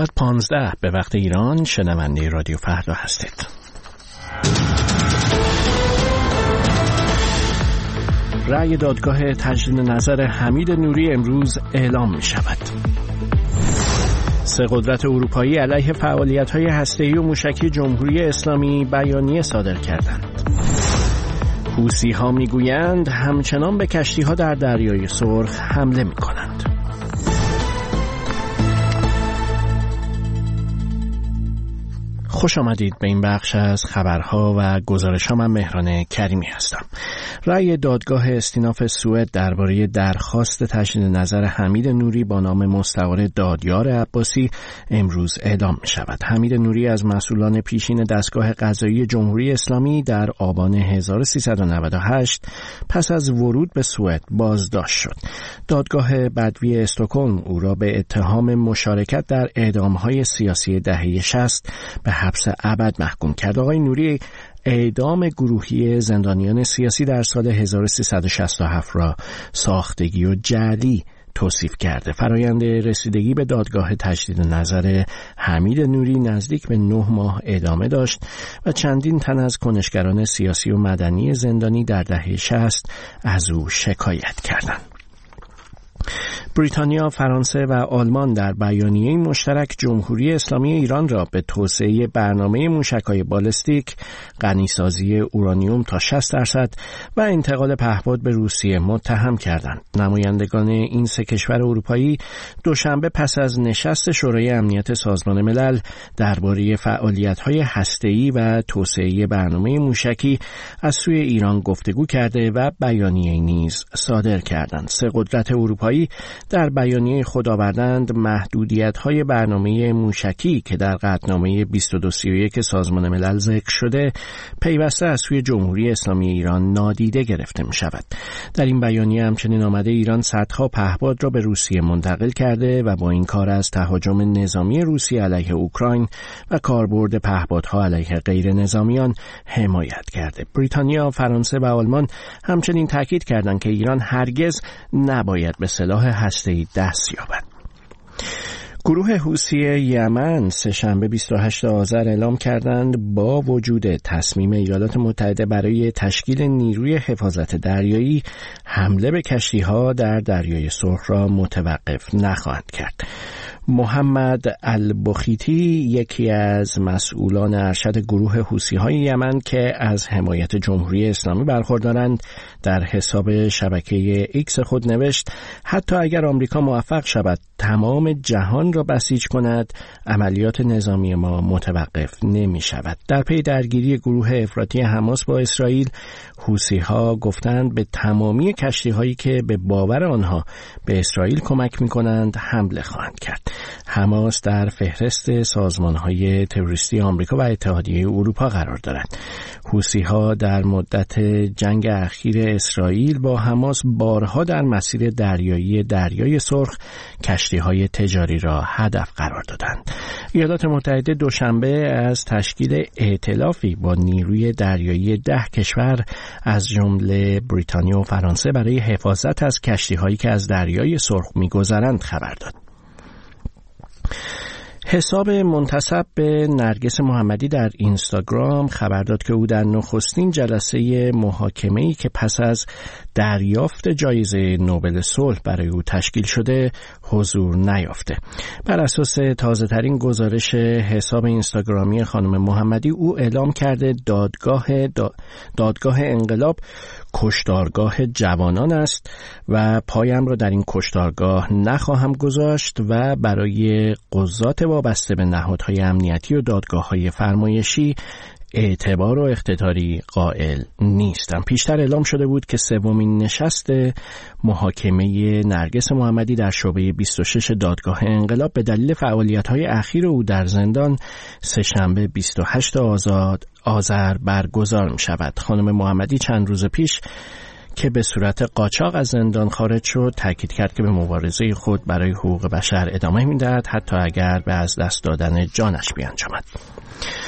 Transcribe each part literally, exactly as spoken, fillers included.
ساعت پانزده به وقت ایران شنونده رادیو فردا هستید. رأی دادگاه تجدید نظر حمید نوری امروز اعلام می شود. سه قدرت اروپایی علیه فعالیت‌های هسته‌ای و موشکی جمهوری اسلامی بیانیه صادر کردند. حوثی‌ها می‌گویند همچنان به کشتی‌ها در دریای سرخ حمله می‌کنند. خوش آمدید به این بخش از خبرها و گزارش‌ها. من مهران کریمی هستم. رأی دادگاه استیناف سوئد درباره درخواست تجدید نظر حمید نوری با نام مستعار دادیار عباسی امروز اعلام می شود. حمید نوری از مسئولان پیشین دستگاه قضایی جمهوری اسلامی در آبان هزار و سیصد و نود و هشت پس از ورود به سوئد بازداشت شد. دادگاه بدوی استکهلم او را به اتهام مشارکت در اعدام‌های سیاسی دهه شصت به حبس ابد محکوم کرد. آقای نوری اعدام گروهی زندانیان سیاسی در سال هزار و سیصد و شصت و هفت را ساختگی و جعلی توصیف کرده. فرایند رسیدگی به دادگاه تجدید نظر حمید نوری نزدیک به نه ماه ادامه داشت و چندین تن از کنشگران سیاسی و مدنی زندانی در دهه شصت از او شکایت کردند. بریتانیا، فرانسه و آلمان در بیانیه مشترک جمهوری اسلامی ایران را به توسعه برنامه موشک‌های بالستیک، غنیسازی اورانیوم تا شصت درصد و انتقال پهپاد به روسیه متهم کردند. نمایندگان این سه کشور اروپایی دوشنبه پس از نشست شورای امنیت سازمان ملل درباره فعالیت‌های هسته‌ای و توسعه برنامه موشکی از سوی ایران گفتگو کرده و بیانیه نیز صادر کردند. سه قدرت اروپایی در بیانیه خود آوردند محدودیت‌های برنامه موشکی که در قطعنامه بیست و دو سی و یک سازمان ملل ذکر شده پیوسته از سوی جمهوری اسلامی ایران نادیده گرفته می شود. در این بیانیه همچنین آمده ایران صدها پهپاد را به روسیه منتقل کرده و با این کار از تهاجم نظامی روسیه علیه اوکراین و کاربرد پهپادها علیه غیر نظامیان حمایت کرده. بریتانیا، فرانسه و آلمان همچنین تاکید کردند که ایران هرگز نباید به سلاح هسته‌ای دست یابد. گروه حوثی یمن سه‌شنبه بیست و هشتم آذر اعلام کردند با وجود تصمیم ایالات متحده برای تشکیل نیروی حفاظت دریایی حمله به کشتی‌ها در دریای سرخ را متوقف نخواهند کرد. محمد البخیتی، یکی از مسئولان ارشد گروه حوثی‌های یمن که از حمایت جمهوری اسلامی برخوردارند، در حساب شبکه ایکس خود نوشت حتی اگر آمریکا موفق شود تمام جهان را بسیج کند، عملیات نظامی ما متوقف نمی شود. در پی درگیری گروه افراطی حماس با اسرائیل، حوثی‌ها گفتند به تمامی کشتی‌هایی که به باور آنها به اسرائیل کمک می‌کنند حمله خواهند کرد. حماس در فهرست سازمان‌های تروریستی آمریکا و اتحادیه اروپا قرار دارد. حوثی‌ها در مدت جنگ اخیر اسرائیل با حماس بارها در مسیر دریایی دریای سرخ کشتی‌های تجاری را هدف قرار دادند. ایالات متحده دوشنبه از تشکیل ائتلافی با نیروی دریایی ده کشور از جمله بریتانیا و فرانسه برای حفاظت از کشتی‌هایی که از دریای سرخ می‌گذرند خبر داد. حساب منتسب به نرگس محمدی در اینستاگرام خبر داد که او در نخستین جلسه محاکمه‌ای که پس از دریافت جایزه نوبل صلح برای او تشکیل شده حضور نیافته. بر اساس تازه‌ترین گزارش حساب اینستاگرامی خانم محمدی، او اعلام کرده دادگاه دادگاه انقلاب کشتارگاه جوانان است و پایم را در این کشتارگاه نخواهم گذاشت و برای قضات وابسته به نهادهای امنیتی و دادگاه‌های فرمایشی اعتبار و اقتداری قائل نیستم. پیشتر اعلام شده بود که سومین نشست محاکمه نرگس محمدی در شعبه بیست و شش دادگاه انقلاب به دلیل فعالیت‌های اخیر او در زندان سه‌شنبه بیست و هشتم آذر برگزار می شود. خانم محمدی چند روز پیش که به صورت قاچاق از زندان خارج شد تاکید کرد که به مبارزه خود برای حقوق بشر ادامه می‌دهد حتی اگر به از دست دادن جانش بیانجامد.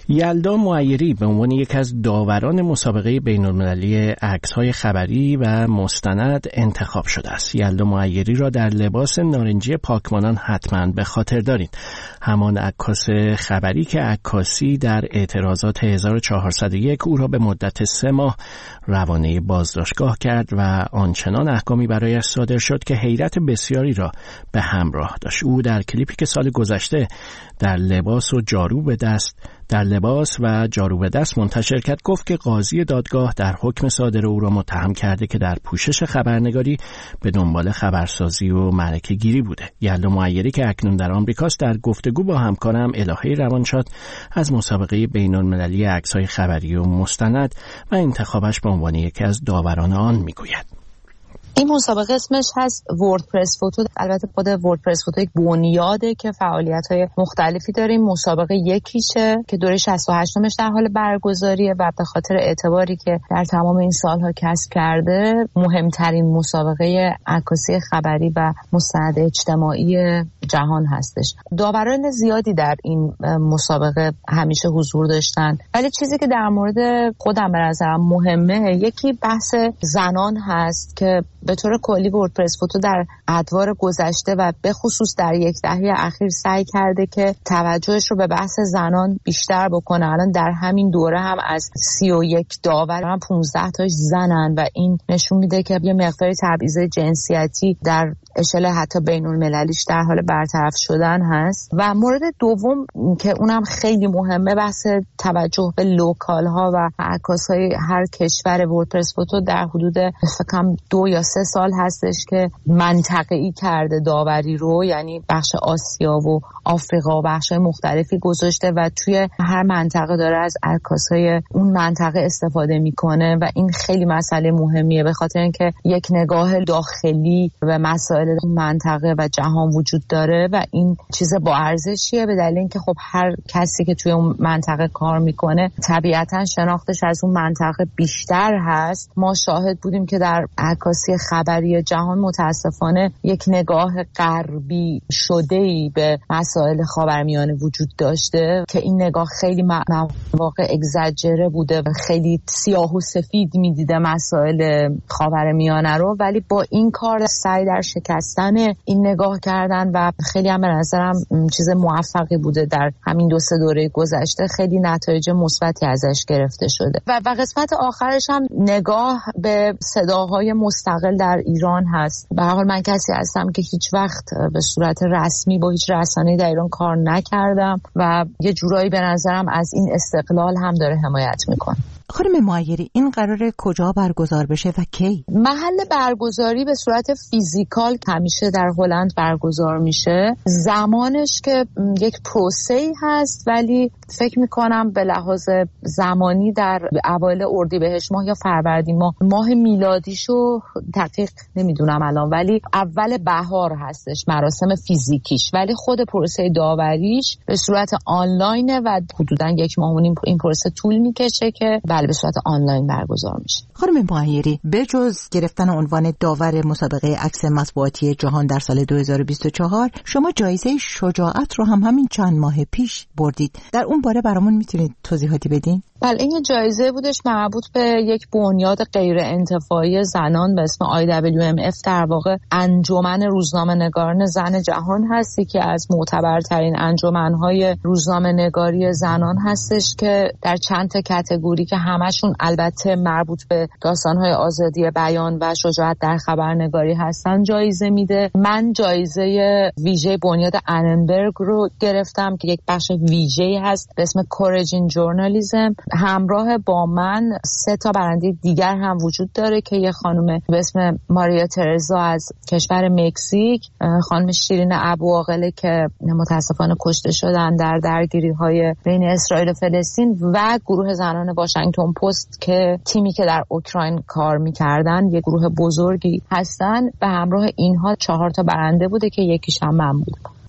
یلدا معیری به عنوان یکی از داوران مسابقه بین‌المللی عکس‌های خبری و مستند انتخاب شده است. یلدا معیری را در لباس نارنجی پاکمانان حتما به خاطر دارید. همان عکاس خبری که عکاسی در اعتراضات هزار و چهارصد و یک او را به مدت سه ماه روانه بازداشتگاه کرد و آنچنان احکامی برایش صادر شد که حیرت بسیاری را به همراه داشت. او در کلیپی که سال گذشته در لباس و جارو به دست در لباس و جارو به دست منتشر کرد گفت که قاضی دادگاه در حکم صادر او را متهم کرده که در پوشش خبرنگاری به دنبال خبرسازی و معرکه گیری بوده. یلدا معیری که اکنون در آمریکاست در گفتگو با همکارم الهه روانشاد از مسابقه بین‌المللی عکس‌های خبری و مستند و انتخابش به عنوان یکی از داوران آن میگوید. این مسابقه اسمش هست وردپرس فوتو. البته خود وردپرس فوتو یک بنیاده که فعالیت‌های مختلفی داریم. مسابقه یکیشه که دوره شصت و هشتمش در حال برگزاریه و به خاطر اعتباری که در تمام این سالها کسب کرده مهمترین مسابقه عکاسی خبری و مستند اجتماعی جهان هستش. داوران زیادی در این مسابقه همیشه حضور داشتن، ولی چیزی که در مورد خودم به نظرم مهمه یکی بحث زنان هست که به طور کلی وردپرس فوتو در ادوار گذشته و به خصوص در یک دهه اخیر سعی کرده که توجهش رو به بحث زنان بیشتر بکنه. الان در همین دوره هم از سی و یک داور هم پانزده تاش زنن و این نشون میده که یه مقداری تبعیض جنسیتی در اشل حتی بین المللیش در حال برطرف شدن هست. و مورد دوم که اونم خیلی مهمه بحث توجه به لوکال ها و عکاس های هر کشور. وردپرس فوتو در حدود فکرم دو یا سه سال هستش که منطقه‌ای کرده داوری رو، یعنی بخش آسیا و آفریقا و بخش‌های مختلفی گذاشته و توی هر منطقه داره از عکاسای اون منطقه استفاده میکنه و این خیلی مسئله مهمیه به خاطر اینکه یک نگاه داخلی به مسائل منطقه و جهان وجود داره و این چیز با ارزشیه به دلیل اینکه خب هر کسی که توی اون منطقه کار میکنه طبیعتاً شناختش از اون منطقه بیشتر هست. ما شاهد بودیم که در عکاسی خبری جهان متاسفانه یک نگاه غربی شده‌ای به مسائل خاورمیانه وجود داشته که این نگاه خیلی مواقع اگزاجره بوده و خیلی سیاه و سفید میدیده مسائل خاورمیانه رو، ولی با این کار سعی در شکستن این نگاه کردن و خیلی هم به نظرم چیز موفقی بوده. در همین دو سه دوره گذشته خیلی نتایج مثبتی ازش گرفته شده و و قسمت آخرش هم نگاه به صداهای مستقل در ایران هست. به هر حال من کسی هستم که هیچ وقت به صورت رسمی با هیچ رسانه‌ای در ایران کار نکردم و یه جورایی به نظرم از این استقلال هم داره حمایت میکنه. خانم معیری این قراره کجا برگزار بشه و کی؟ محل برگزاری به صورت فیزیکال همیشه در هلند برگزار میشه. زمانش که یک پروسه‌ای هست ولی فکر میکنم به لحاظ زمانی در اوایل اردیبهشت ماه یا فروردین ماه ماه میلادیشو دقیق نمیدونم الان، ولی اول بهار هستش مراسم فیزیکیش، ولی خود پروسه داوریش به صورت آنلاینه و حدوداً یک ماه و نیم این پروسه طول میکشه که بله به صورت آنلاین برگزار میشه. خانم معیری به جز گرفتن عنوان داور مسابقه عکس مطبوعاتی جهان در سال دو هزار و بیست و چهار شما جایزه شجاعت رو هم همین چند ماه پیش بردید. در اون باره برامون میتونید توضیحاتی بدین؟ بله این جایزه بودش مربوط به یک بنیاد غیر انتفاعی زنان به اسم آی دبلیو ام اف، در واقع انجمن روزنامه‌نگاران زن جهان هستی که از معتبرترین انجمن‌های روزنامه‌نگاری زنان هستش که در چند تا کاتگوری که همشون البته مربوط به داستان‌های آزادی بیان و شجاعت در خبرنگاری هستن جایزه میده. من جایزه ویژه بنیاد آننبرگ رو گرفتم که یک بخش ویژه‌ای هست به اسم کورج این ژورنالیسم. همراه با من سه تا برنده دیگر هم وجود داره که یه خانم به اسم ماریا ترزا از کشور مکزیک، خانم شیرین ابوعاقله که متاسفانه کشته شدن در درگیری‌های بین اسرائیل و فلسطین، و گروه زنان واشنگتن پست که تیمی که در اوکراین کار می‌کردن یه گروه بزرگی هستن. به همراه اینها چهار تا برنده بوده که یکیش هم من بودم.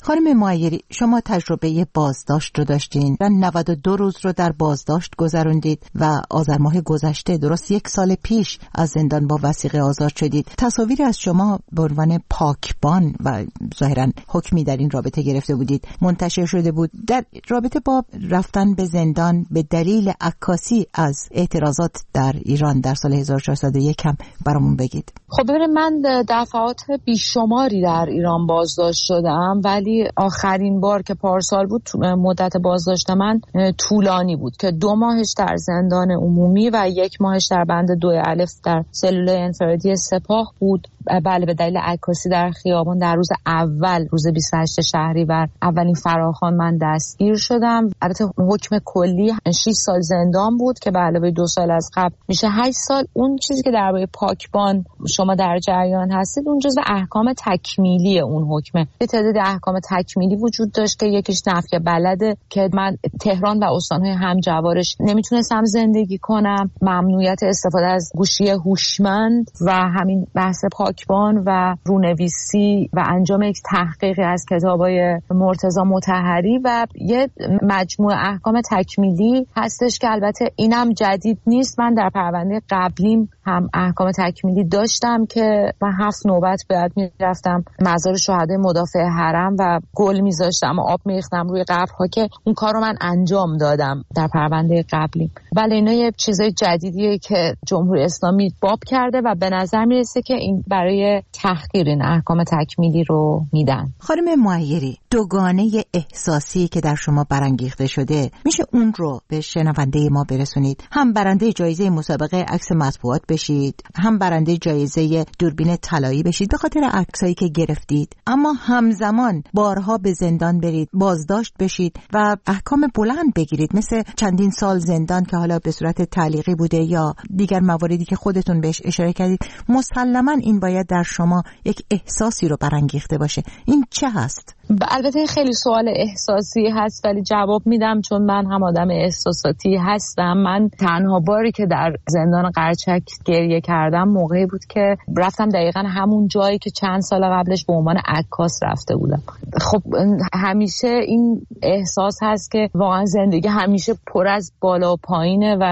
خانم معیری، شما تجربه بازداشت رو داشتین و نود و دو روز رو در بازداشت گذروندید و آذر ماه گذشته درست یک سال پیش از زندان با وثیقه آزاد شدید. تصاویری از شما به عنوان پاکبان و ظاهراً حکمی در این رابطه گرفته بودید منتشر شده بود. در رابطه با رفتن به زندان به دلیل عکاسی از اعتراضات در ایران در سال هزار و چهارصد و یک هم برامون بگید. خب ببینید، من دفعات بیشماری در ایران بازداشت شدم، ولی آخرین بار که پارسال بود مدت بازداشت من طولانی بود که دو ماهش در زندان عمومی و یک ماهش در بند دو الف در سلول انفرادی سپاه بود. بله، به دلیل عکاسی در خیابان در روز اول، روز بیست و هشتم شهریور، اولین فراخوان من دستگیر شدم. البته حکم کلی شش سال زندان بود که به علاوه دو سال از قبل میشه هشت سال. اون چیزی که درباره پاکبان شما در جریان هستید اون جزو احکام تکمیلی اون حکمه. یه تعداد احکام تکمیلی وجود داشت که یکیش نفی بلده که من تهران و استان‌های همجوارش نمیتونستم زندگی کنم، ممنوعیت استفاده از گوشی هوشمند و همین بحث پاکبان و رونویسی و انجام یک تحقیقی از کتابای مرتضی مطهری و یه مجموعه احکام تکمیلی هستش که البته اینم جدید نیست. من در پرونده قبلیم هم احکام تکمیلی داشتم که من هفت نوبت باید میرفتم مزار شهدای مدافع حرم و گل میذاشتم و آب میریختم روی قبرها که اون کار رو من انجام دادم در پرونده قبلیم. ولی اینا یه چیزای جدیدیه که جمهوری اسلامی باب کرده و به نظر میرسه که این برای تحقیر این احکام تکمیلی رو میدن. خانم معیری، دوگانه احساسی که در شما برانگیخته شده میشه اون رو به شنونده ما برسونید؟ هم برنده جایزه مسابقه عکس مطبوعات بشید، هم برنده جایزه دوربین طلایی بشید به خاطر عکسایی که گرفتید، اما همزمان بارها به زندان برید، بازداشت بشید و احکام بلند بگیرید مثل چندین سال زندان که حالا به صورت تعلیقی بوده یا دیگر مواردی که خودتون بهش اشاره کردید. مسلماً این باید در شما یک احساسی رو برانگیخته باشه. این چه هست؟ البته خیلی سوال احساسی هست ولی جواب میدم چون من هم آدم احساساتی هستم. من تنها باری که در زندان قرچک گریه کردم موقعی بود که رفتم دقیقاً همون جایی که چند سال قبلش به عنوان عکاس رفته بودم. خب همیشه این احساس هست که واقعا زندگی همیشه پر از بالا و پایینه و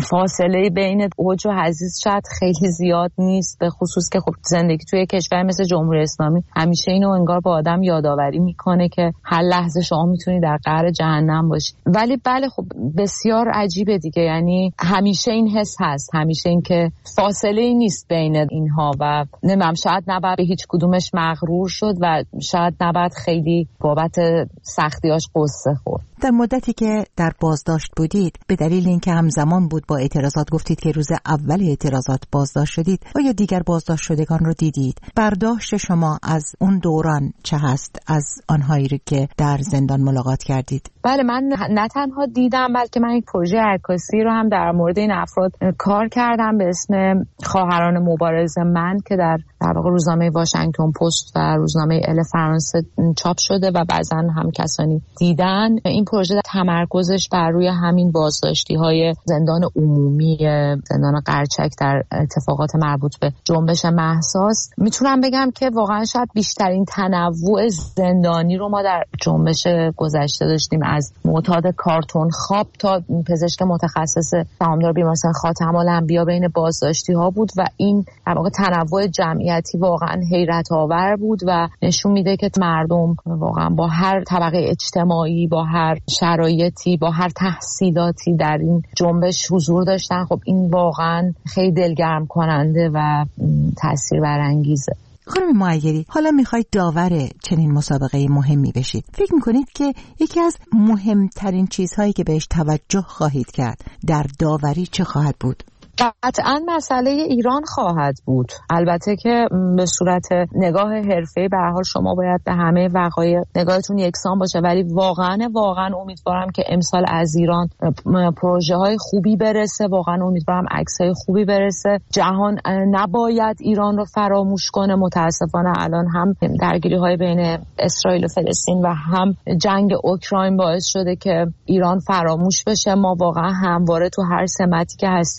فاصله بین اوج و حضیض شاید خیلی زیاد نیست، به خصوص که خب زندگی توی کشور مثل جمهوری اسلامی همیشه اینو انگار با آدم یادآوری میکنه که هر لحظه شما میتونی در قعر جهنم باشی. ولی بله خب بسیار عجیبه دیگه، یعنی همیشه این حس هست، همیشه این که فاصله ای نیست بین اینها و نمیم شاید نباید به هیچ کدومش مغرور شد و شاید نباید خیلی بابت سختیاش قصه خورد. در مدتی که در بازداشت بودید به دلیل اینکه همزمان بود با اعتراضات، گفتید که روز اول اعتراضات بازداشت شدید، آیا دیگر بازداشت شدگان رو دیدید؟ برداشت شما از اون دوران چه هست از آنهایی رو که در زندان ملاقات کردید؟ بله، من نه تنها دیدم بلکه من یک پروژه عکاسی رو هم در مورد این افراد کار کردم به اسم خواهران مبارز من که در در واقع روزنامه واشنگتن پست و روزنامه ال فرانسه چاپ شده و بعضا هم کسانی دیدن. این پروژه تمرکزش بر روی همین بازداشتی‌های زندان عمومی، زندان قرچک در اتفاقات مربوط به جنبش مهساست. میتونم بگم که واقعا شاید بیشترین تنوع زندانی رو ما در جنبش گذشته داشتیم، از معتاد کارتون خواب تا پزشک متخصص سهامدار بیمارستان خاتم الانبیا بین بازداشتی‌ها بود و این در واقع تنوع جمعیتی واقعا حیرت آور بود و نشون میده که مردم واقعا با هر طبقه اجتماعی، با هر شرایطی، با هر تحصیلاتی در این جنبش حضور داشتن. خب این واقعا خیلی دلگرم کننده و تأثیر برانگیزه. خانم معیری، حالا میخواید داور چنین مسابقه مهمی بشید. فکر میکنید که یکی از مهمترین چیزهایی که بهش توجه خواهید کرد در داوری چه خواهد بود؟ قطعاً مسئله ایران خواهد بود. البته که به صورت نگاه حرفه‌ای به هر حال شما باید به همه وقایع نگاهتون یکسان باشه، ولی واقعاً واقعاً امیدوارم که امسال از ایران پروژه‌های خوبی برسه، واقعاً امیدوارم عکس‌های خوبی برسه. جهان نباید ایران رو فراموش کنه. متأسفانه الان هم درگیری‌های بین اسرائیل و فلسطین و هم جنگ اوکراین باعث شده که ایران فراموش بشه. ما واقعاً همواره تو هر سمتی که هستیم باید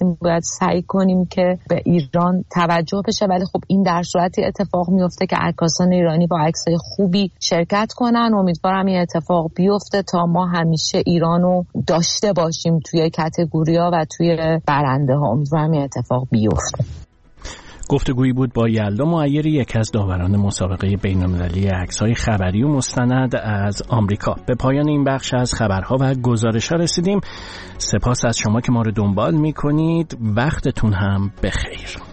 سعی کنیم که به ایران توجه بشه، ولی خب این در صورتی اتفاق میفته که عکاسان ایرانی با عکسای خوبی شرکت کنن. امیدوارم این اتفاق بیفته تا ما همیشه ایرانو داشته باشیم توی کاتگوریا و توی برنده ها. امیدوارم این اتفاق بیفته. گفتگویی بود با یلدا معیری، یک از داوران مسابقه بین‌المللی عکس‌های خبری و مستند از آمریکا. به پایان این بخش از خبرها و گزارش‌ها رسیدیم. سپاس از شما که ما رو دنبال می‌کنید. وقتتون هم بخیر.